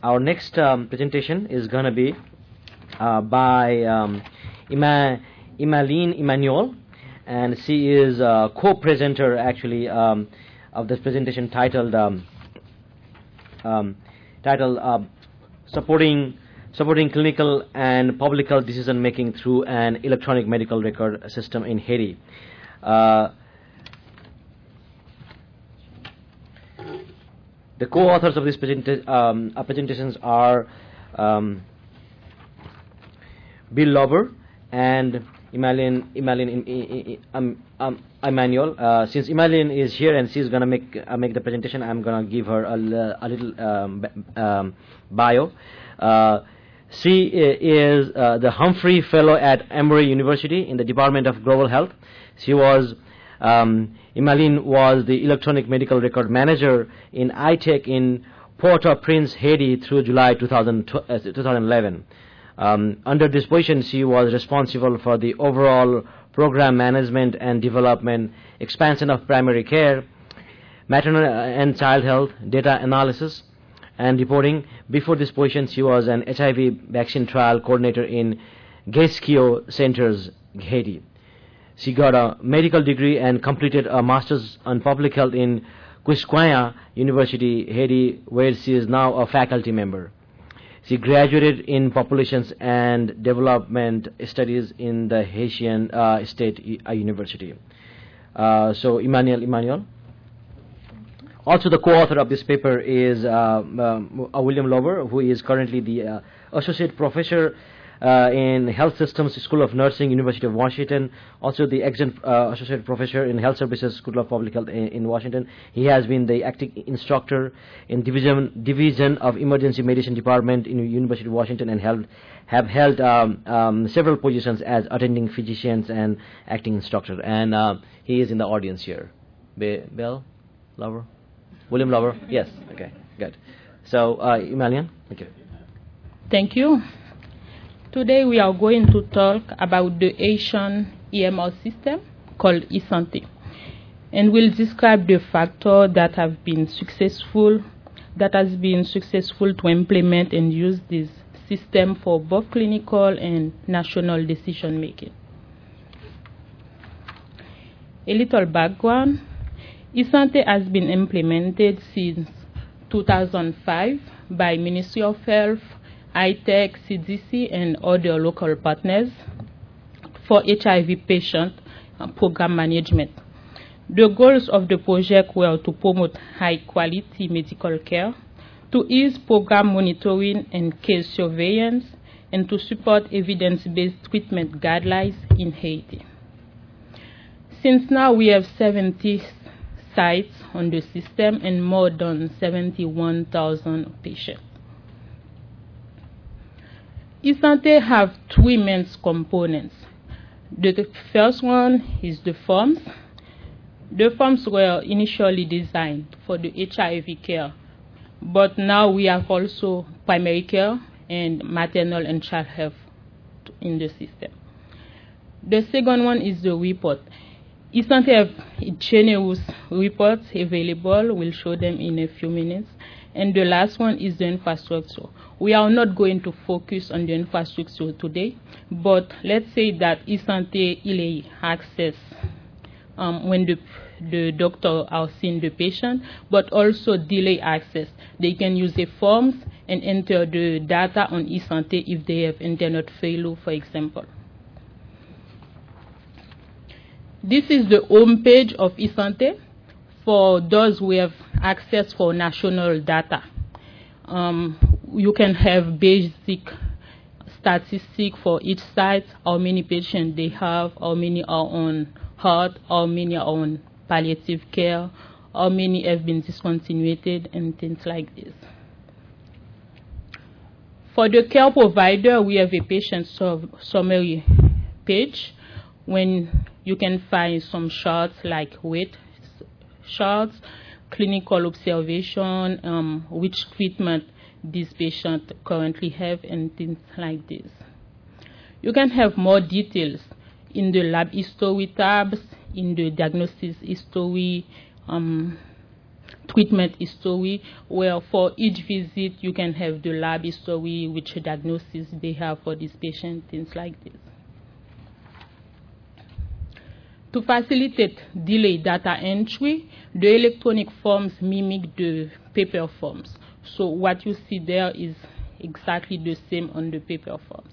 Our next presentation is going to be by Imaline Emmanuel, and she is co-presenter actually of this presentation titled supporting clinical and public health decision making through an electronic medical record system in Haiti. The co-authors of these presentations are Bill Lauber and Emmanuel. Since Emmanuel is here and she's going to make the presentation, I'm going to give her a little bio. She is the Humphrey Fellow at Emory University in the Department of Global Health. She was Emmaline was the electronic medical record manager in ITEC in Port-au-Prince, Haiti through July 2011. Under this position, she was responsible for the overall program management and development, expansion of primary care, maternal and child health, data analysis, and reporting. Before this position, she was an HIV vaccine trial coordinator in Gaskio Centers, Haiti. She got a medical degree and completed a master's on public health in Quisquaya University, Haiti, where she is now a faculty member. She graduated in populations and development studies in the Haitian State University. So Emmanuel. Also, the co-author of this paper is William Lauber, who is currently the associate professor in Health Systems School of Nursing, University of Washington. Also, the adjunct associate professor in Health Services School of Public Health in Washington. He has been the acting instructor in Division of Emergency Medicine Department in University of Washington, and have held several positions as attending physicians and acting instructor. And he is in the audience here. Bill Lauber? William Lauber? Yes. Okay. Good. So, Emmanuel, thank you. Thank you. Today we are going to talk about the Haitian EMR system called eSanté, and we'll describe the factors that has been successful to implement and use this system for both clinical and national decision making. A little background: eSanté has been implemented since 2005 by Ministry of Health, ITEC, CDC, and other local partners for HIV patient program management. The goals of the project were to promote high-quality medical care, to ease program monitoring and case surveillance, and to support evidence-based treatment guidelines in Haiti. Since now we have 70 sites on the system and more than 71,000 patients. eSanté have three main components. The first one is the forms. The forms were initially designed for the HIV care, but now we have also primary care and maternal and child health in the system. The second one is the report. eSanté have generous reports available. We'll show them in a few minutes. And the last one is the infrastructure. We are not going to focus on the infrastructure today, but let's say that eSanté il access when the doctor are seeing the patient, but also delay access. They can use the forms and enter the data on eSanté if they have internet failure, for example. This is the home page of eSanté for those who have access for national data. You can have basic statistics for each site, how many patients they have, how many are on heart, how many are on palliative care, how many have been discontinued, and things like this. For the care provider, we have a patient summary page when you can find some charts like weight charts, clinical observation, which treatment this patient currently have, and things like this. You can have more details in the lab history tabs, in the diagnosis history treatment history, where for each visit you can have the lab history, which diagnosis they have for this patient, things like this. To facilitate delayed data entry, the electronic forms mimic the paper forms. So what you see there is exactly the same on the paper forms.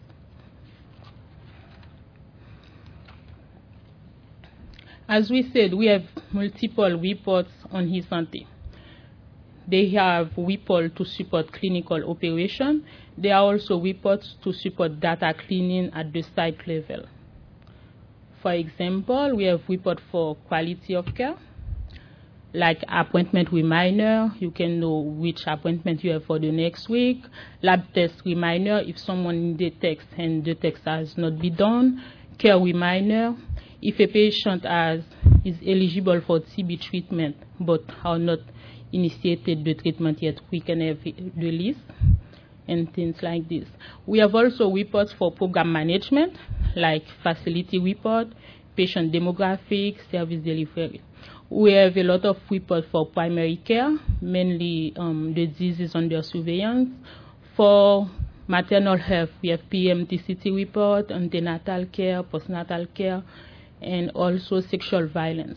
As we said, we have multiple reports on eSanté. They have reports to support clinical operation. There are also reports to support data cleaning at the site level. For example, we have report for quality of care, like appointment reminder. You can know which appointment you have for the next week. Lab test reminder if someone needs a test and the test has not been done. Care reminder if a patient is eligible for TB treatment but are not initiated the treatment yet, we can have the list and things like this. We have also reports for program management, like facility report, patient demographics, service delivery. We have a lot of reports for primary care, mainly the diseases under surveillance. For maternal health, we have PMTCT report, antenatal care, postnatal care, and also sexual violence.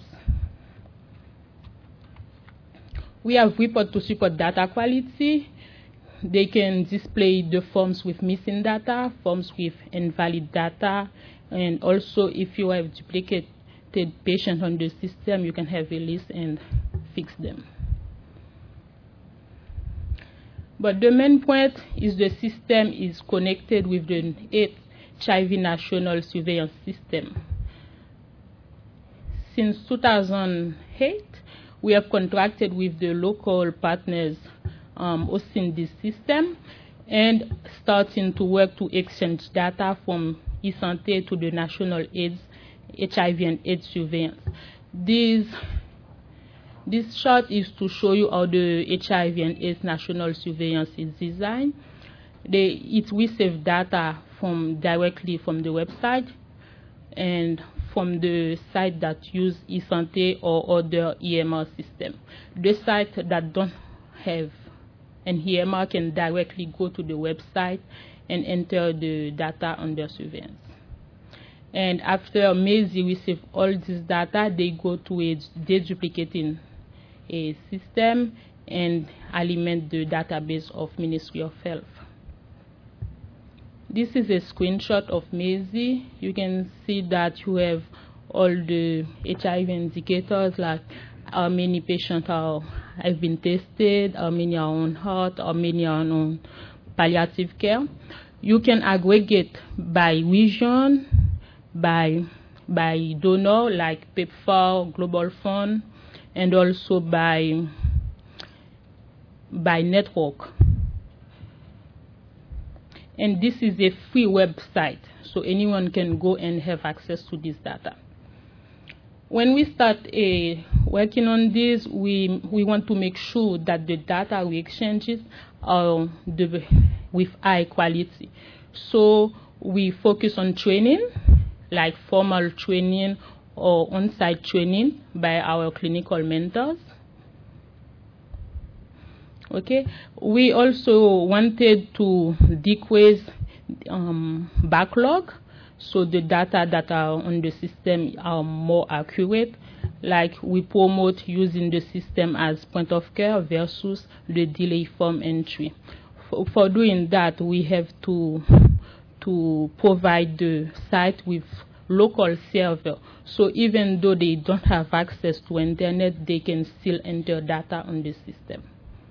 We have reports to support data quality. They can display the forms with missing data, forms with invalid data, and also if you have duplicated patients on the system, you can have a list and fix them. But the main point is the system is connected with the HIV national surveillance system. Since 2008, we have contracted with the local partners hosting this system and starting to work to exchange data from eSanté to the national AIDS, HIV and AIDS surveillance. This chart is to show you how the HIV and AIDS national surveillance is designed. It receives data directly from the website and from the site that use eSanté or other EMR system. The site that don't have an EMR can directly go to the website and enter the data under surveillance. And after Maisie receive all this data, they go to a deduplicating a system and alimент the database of Ministry of Health. This is a screenshot of Maisie. You can see that you have all the HIV indicators, like how many patients have been tested, how many are on heart, how many are on palliative care. You can aggregate by region, by donor, like PEPFAR, Global Fund, and also by network. And this is a free website, so anyone can go and have access to this data. When we start working on this, we want to make sure that the data we exchanges are with high quality. So we focus on training, like formal training or on-site training by our clinical mentors. Okay. We also wanted to decrease backlog, so the data that are on the system are more accurate. Like we promote using the system as point of care versus the delay form entry. For doing that, we have to provide the site with local server. So even though they don't have access to internet, they can still enter data on the system.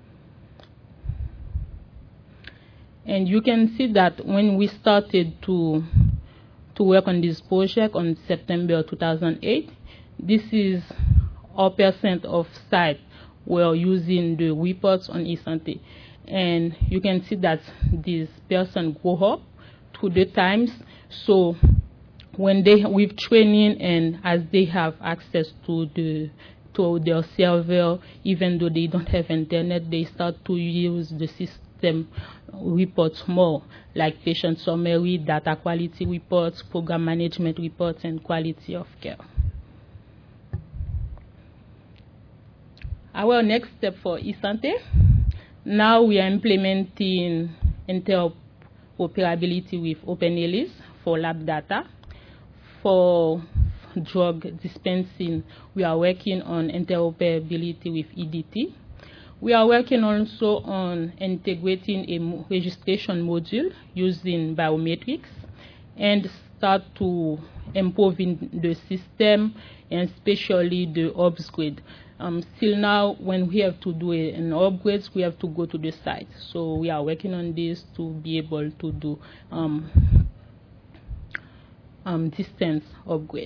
And you can see that when we started to work on this project on September 2008, this is our percent of sites were using the reports on eSanté. And you can see that this person go up through the times. So when with training and as they have access to their server, even though they don't have internet, they start to use the system reports more, like patient summary, data quality reports, program management reports, and quality of care. Our next step for eSante, now we are implementing interoperability with OpenELIS for lab data. For drug dispensing, we are working on interoperability with EDT. We are working also on integrating a registration module using biometrics and start to improving the system and especially the upgrade. Still now, when we have to do an upgrade, we have to go to the site. So we are working on this to be able to do distance upgrade.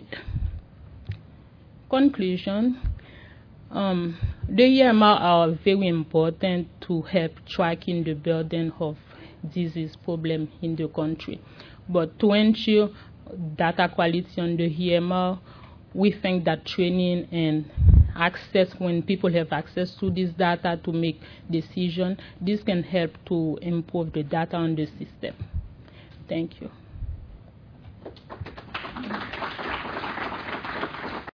Conclusion. The EMR are very important to help tracking the burden of disease problem in the country. But to ensure data quality on the EMR, we think that training and access, when people have access to this data to make decisions, this can help to improve the data on the system. Thank you.